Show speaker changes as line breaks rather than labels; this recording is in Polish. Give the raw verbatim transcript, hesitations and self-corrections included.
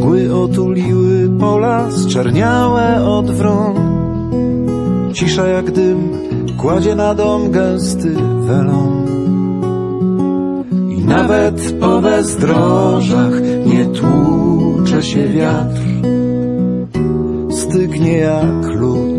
Mgły otuliły pola zczerniałe od wron. Cisza jak dym kładzie na dom gęsty welon. I nawet po bezdrożach nie tłucze się wiatr. Stygnie jak lód